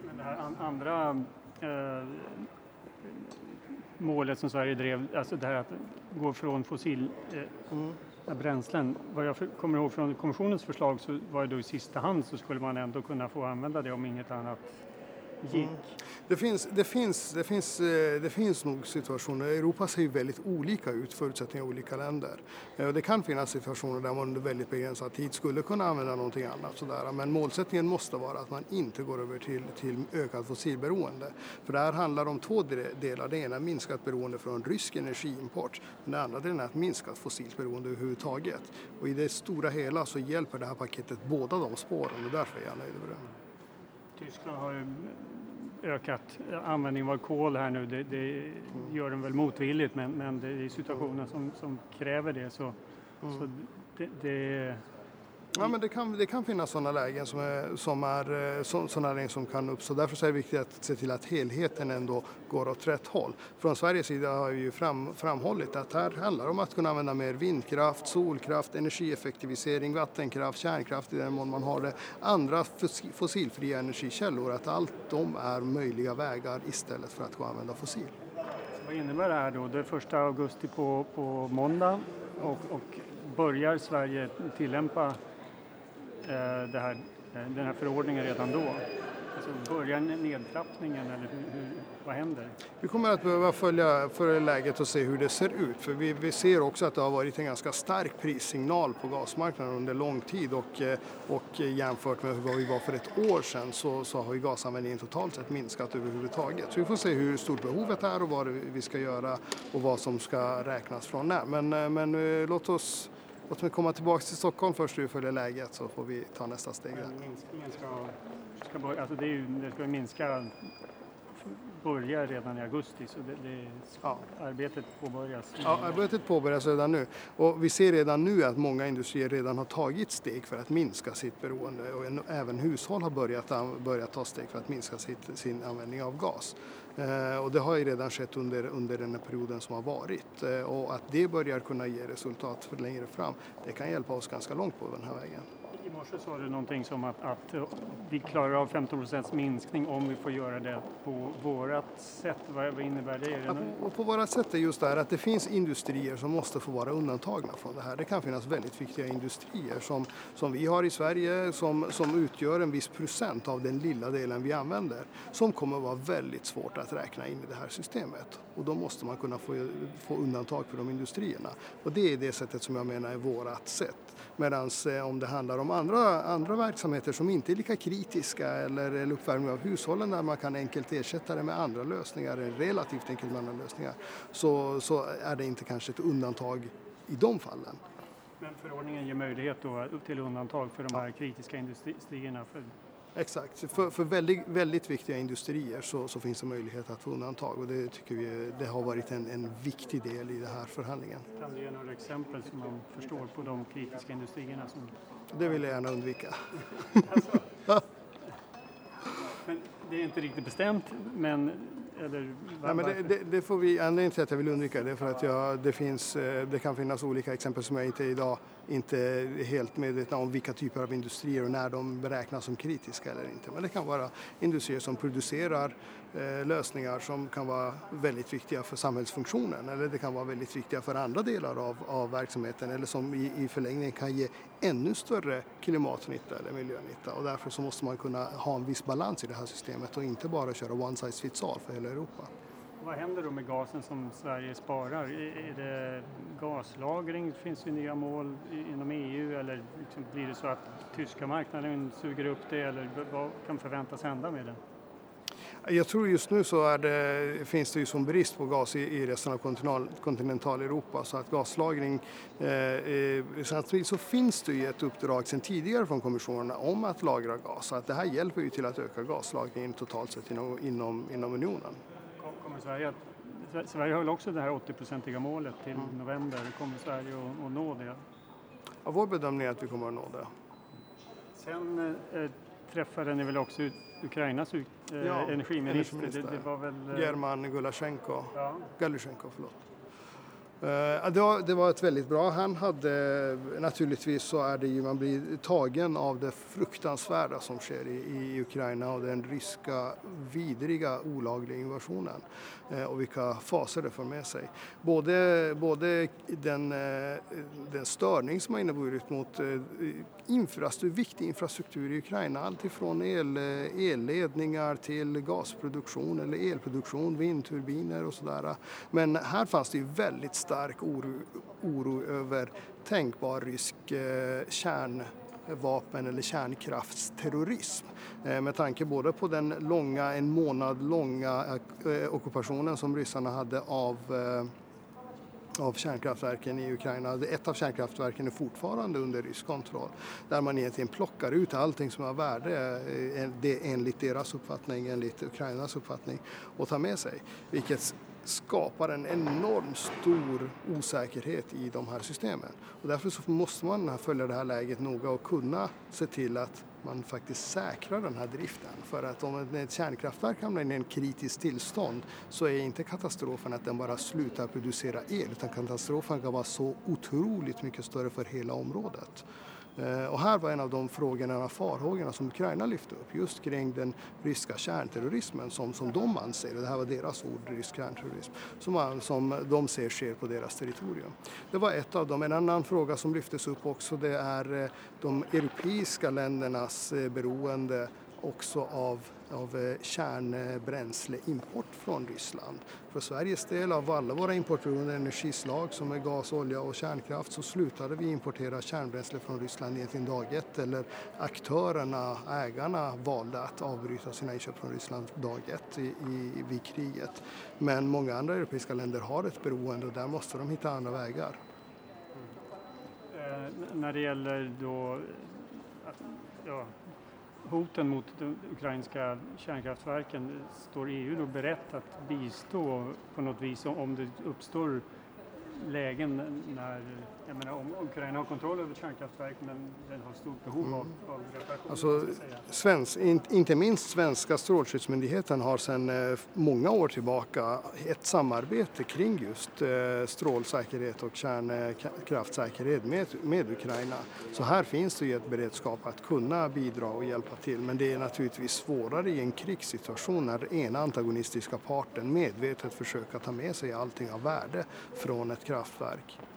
Men det här andra målet som Sverige drev, alltså det här att gå från fossil bränslen. Vad jag kommer ihåg från kommissionens förslag så var det då i sista hand så skulle man ändå kunna få använda det om inget annat gick. Det finns nog situationer. Europa ser ju väldigt olika ut, förutsättningar i olika länder. Det kan finnas situationer där man under väldigt begränsad tid skulle kunna använda någonting annat. Sådär. Men målsättningen måste vara att man inte går över till ökad fossilberoende. För det här handlar om två delar. Det ena är minskat beroende från rysk energiimport. Den andra delen är ett minskat fossilt beroende överhuvudtaget. Och i det stora hela så hjälper det här paketet båda de spåren och därför är jag nöjd med det. Tyskland har ju ökat användning av kol här nu. Det gör den väl motvilligt, men det är situationen som kräver det. Så Ja, men det kan finnas sådana lägen sådana lägen som kan uppstå. Därför är det viktigt att se till att helheten ändå går åt rätt håll. Från Sveriges sida har vi ju framhållit att här handlar det om att kunna använda mer vindkraft, solkraft, energieffektivisering, vattenkraft, kärnkraft i den mån man har det. Andra fossilfria energikällor, att allt de är möjliga vägar istället för att gå och använda fossil. Vad innebär det här då? Det är 1 augusti på måndag och börjar Sverige tillämpa den här förordningen redan då? Alltså börjar nedtrappningen eller vad händer? Vi kommer att behöva följa läget och se hur det ser ut. För vi ser också att det har varit en ganska stark prissignal på gasmarknaden under lång tid och jämfört med vad vi var för ett år sedan så har ju gasanvändningen totalt sett minskat överhuvudtaget. Så vi får se hur stort behovet är och vad vi ska göra och vad som ska räknas från när. Men låt mig komma tillbaka till Stockholm först och följa läget så får vi ta nästa steg. Minskningen ska börja, alltså det ska minska, börja redan i augusti så arbetet påbörjas. Ja, arbetet påbörjas redan nu och vi ser redan nu att många industrier redan har tagit steg för att minska sitt beroende och även hushåll har börjat ta steg för att minska sin användning av gas. Och det har ju redan skett under den här perioden som har varit och att det börjar kunna ge resultat för längre fram, det kan hjälpa oss ganska långt på den här vägen. I morse sa du någonting som att vi klarar av 15% minskning om vi får göra det på vårat sätt. Vad innebär det? Ja, på vårat sätt är just det här att det finns industrier som måste få vara undantagna från det här. Det kan finnas väldigt viktiga industrier som vi har i Sverige som utgör en viss procent av den lilla delen vi använder som kommer att vara väldigt svårt att räkna in i det här systemet. Och då måste man kunna få undantag för de industrierna. Och det är det sättet som jag menar är vårat sätt. Medan om det handlar om andra verksamheter som inte är lika kritiska eller uppvärmning av hushållen där man kan enkelt ersätta det med andra lösningar, relativt enkelt med andra lösningar, så är det inte kanske ett undantag i de fallen. Men förordningen ger möjlighet då till undantag för de här kritiska industrierna? Exakt, för väldigt, väldigt viktiga industrier så finns det möjlighet att få undantag och det tycker vi det har varit en viktig del i den här förhandlingen. Kan du ge några exempel som man förstår på de kritiska industrierna? Det vill jag gärna undvika. Alltså. Men det är inte riktigt bestämt, men... Det får vi, anledningen till att jag vill undvika det för att det kan finnas olika exempel som jag inte är helt medveten om vilka typer av industrier och när de beräknas som kritiska eller inte. Men det kan vara industrier som producerar lösningar som kan vara väldigt viktiga för samhällsfunktionen eller det kan vara väldigt viktiga för andra delar av verksamheten eller som i förlängningen kan ge ännu större klimatnytta eller miljönytta och därför så måste man kunna ha en viss balans i det här systemet och inte bara köra one size fits all för hela Europa. Vad händer då med gasen som Sverige sparar? Är det gaslagring? Finns det nya mål inom EU eller liksom blir det så att tyska marknaden suger upp det eller vad kan förväntas hända med det? Jag tror just nu så finns det ju som brist på gas i resten av kontinentaleuropa så att gaslagring, samtidigt så finns det ju ett uppdrag sedan tidigare från kommissionen om att lagra gas så att det här hjälper ju till att öka gaslagringen totalt sett inom unionen. Kommer Sverige har väl också det här 80-procentiga målet till november, kommer Sverige att nå det? Ja, vår bedömning är att vi kommer att nå det. Sen träffade ni väl också Ukrainas energiminister. Det var väl... German Galushenko, förlåt. Det var ett väldigt bra. Han hade, naturligtvis så är det ju, man blir tagen av det fruktansvärda som sker i Ukraina och den ryska vidriga olagliga invasionen och vilka faser det för med sig. Både den störning som har inneburit mot viktig infrastruktur i Ukraina, allt ifrån elledningar till gasproduktion eller elproduktion, vindturbiner och sådär. Men här fanns det ju väldigt stark oro över tänkbar rysk kärnvapen eller kärnkraftsterrorism. Med tanke både på den en månad långa ockupationen som ryssarna hade av kärnkraftverken i Ukraina. Ett av kärnkraftverken är fortfarande under rysk kontroll. Där man egentligen plockar ut allting som har värde enligt deras uppfattning, enligt Ukrainas uppfattning, och tar med sig. Vilket skapar en enormt stor osäkerhet i de här systemen. Och därför så måste man följa det här läget noga och kunna se till att man faktiskt säkrar den här driften. För att om ett kärnkraftverk hamnar i en kritisk tillstånd så är inte katastrofen att den bara slutar producera el, utan katastrofen kan vara så otroligt mycket större för hela området. Och här var en av de farhågorna som Ukraina lyfte upp, just kring den ryska kärnterrorismen som de anser, och det här var deras ord, rysk kärnterrorism, som de ser sker på deras territorium. Det var ett av dem. En annan fråga som lyftes upp också, det är de europeiska ländernas beroende också av kärnbränsleimport från Ryssland. För Sveriges del, av alla våra importberoende energislag som är gas, olja och kärnkraft, så slutade vi importera kärnbränsle från Ryssland egentligen dag ett, eller ägarna valde att avbryta sina inköp från Ryssland dag ett vid kriget. Men många andra europeiska länder har ett beroende och där måste de hitta andra vägar. När det gäller då hoten mot de ukrainska kärnkraftverken, står EU då berett att bistå på något vis om det uppstår lägen när, om Ukraina har kontroll över kärnkraftverk men den har stort behov av reparation? Alltså, inte minst svenska strålskyddsmyndigheten har sedan många år tillbaka ett samarbete kring just strålsäkerhet och kärnkraftsäkerhet med Ukraina. Så här finns det ju ett beredskap att kunna bidra och hjälpa till, men det är naturligtvis svårare i en krigssituation när den ena antagonistiska parten medvetet försöker ta med sig allting av värde från ett kraftverk.